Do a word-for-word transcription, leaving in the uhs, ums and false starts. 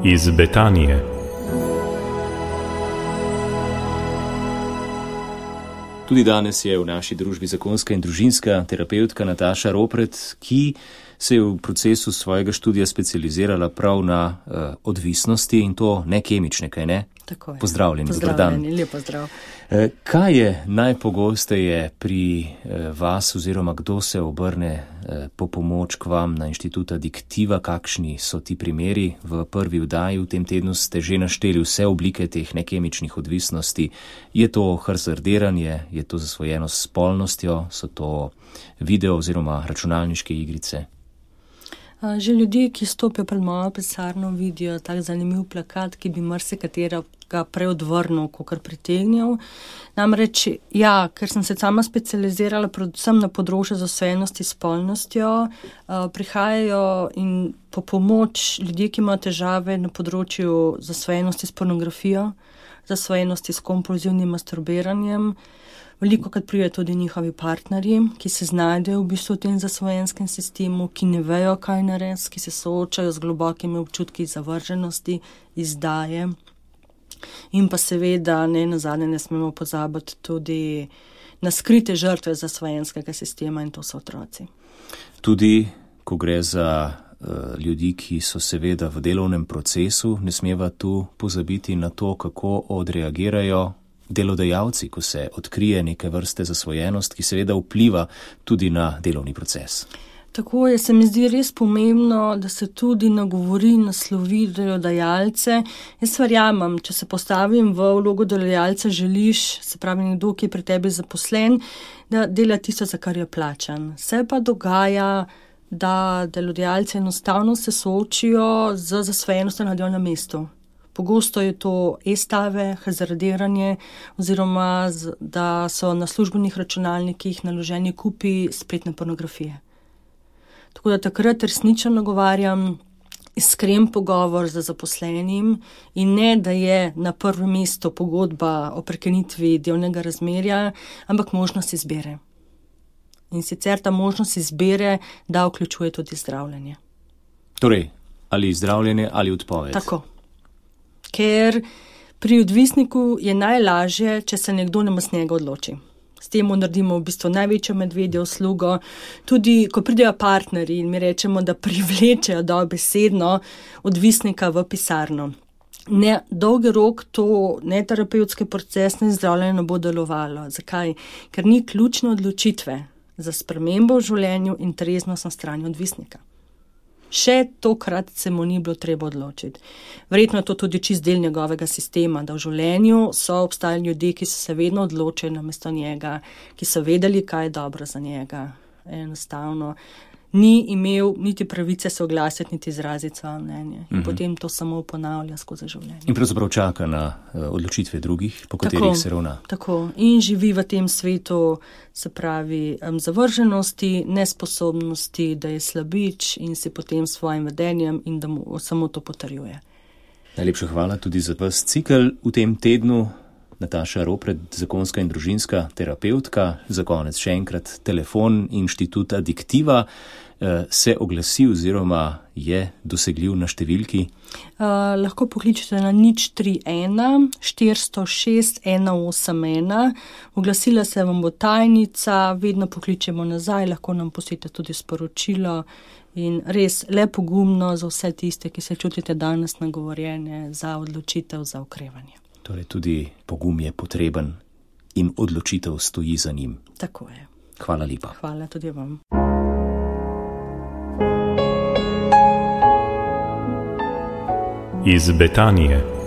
Iz Betanije. Tudi danes je v naši družbi zakonska in družinska terapevtka Nataša Ropret, ki se je v procesu svojega študija specializirala prav na uh, odvisnosti in to ne kemične, kaj ne? Tako je. Pozdravljeni, dober dan. Pozdravljeni, lep pozdrav. Uh, kaj je najpogosteje pri uh, vas oziroma kdo se obrne uh, po pomoč k vam na Inštitut Adiktiva? Kakšni so ti primeri? V prvi vdaji v tem tednu ste že našteli vse oblike teh nekemičnih odvisnosti. Je to hazardiranje, je to zasvojenost s spolnostjo, so to video oziroma računalniške igrice? Že ljudje, ki stopijo pred mojo pisarno, vidijo tak zanimiv plakat, ki bi marsikaterega prej odvrnil, kakor pritegnil. Namreč, ja, ker sem se sama specializirala predvsem na področju zasvojenosti s spolnostjo, prihajajo in po pomoč ljudje, ki imajo težave na področju zasvojenosti s pornografijo, zasvojenosti s kompulzivnim masturbiranjem. Veliko krat pridejo tudi njihovi partnerji, ki se znajdejo v bistvu v tem zasvojenskem sistemu, ki ne vejo, kaj narediti, ki se soočajo z globokimi občutki zavrženosti, izdaje. In pa seveda, ne nazadnje, ne smemo pozabiti tudi na skrite žrtve zasvojenskega sistema in to so otroci. Tudi, ko gre za uh, ljudi, ki so seveda v delovnem procesu, ne smeva tu pozabiti na to, kako odreagirajo delodajalci, ko se odkrije neke vrste zasvojenost, ki seveda vpliva tudi na delovni proces. Tako je, se mi zdi res pomembno, da se tudi nagovori, naslovi delodajalce. Jaz verjamem, če se postavim v vlogo delodajalca, želiš, se pravi nekdo, ki je pri tebi zaposlen, da dela tisto, za kar je plačan. Se pa dogaja, da delodajalci enostavno se soočijo z zasvojenostjo na delovnem mestu. Pogosto je to e-stave, hazardiranje oziroma da so na službenih računalnikih naloženi kupi spletne pornografije. Tako da takrat resnično nagovarjam iskren pogovor z zaposlenim in ne, da je na prvem mestu pogodba o prekinitvi delovnega razmerja, ampak možnost izbire. In sicer ta možnost izbire, da vključuje tudi zdravljenje. Torej, ali zdravljenje ali odpoved. Tako. Ker pri odvisniku je najlažje, če se nekdo namesto njega odloči. S tem naredimo v bistvu največjo medvedjo uslugo. Tudi, ko pridejo partnerji in mi rečemo, da privlečejo dobesedno odvisnika v pisarno. Ne, dolgi rok to ne terapevtski proces, ne zdravljenje ne bo delovalo. Zakaj? Ker ni ključne odločitve za spremembo v življenju in treznost na strani odvisnika. Še tokrat se mu ni bilo treba odločiti. Verjetno je to tudi čist del njegovega sistema, da v življenju so obstajali ljudje, ki so se vedno odločili namesto njega, ki so vedeli, kaj je dobro za njega. Enostavno ni imel niti pravice se oglasiti, niti izraziti svoje mnenje. In mm-hmm. potem to samo ponavlja skozi življenje. In pravzaprav čaka na uh, odločitve drugih, po katerih tako, se ravna. Tako. In živi v tem svetu, se pravi, um, zavrženosti, nesposobnosti, da je slabič in si potem svojim vedenjem in da mu samo to potrjuje. Najlepša hvala tudi za vas cikel v tem tednu. Nataša Ropret, zakonska in družinska terapevtka. Za konec še enkrat telefon Inštituta Adiktiva se oglasi oziroma je dosegljiv na številki? Uh, lahko pokličete na nič tri ena štiristo šest ena osem ena. Oglasila se vam bo tajnica, vedno pokličemo nazaj, lahko nam pustite tudi sporočilo in res le pogumno za vse tiste, ki se čutite danes nagovorjene za odločitev, za okrevanje. Torej tudi pogum je potreben in odločitev stoji za njim. Tako je. Hvala lepa. Hvala tudi vam. Iz Betanije.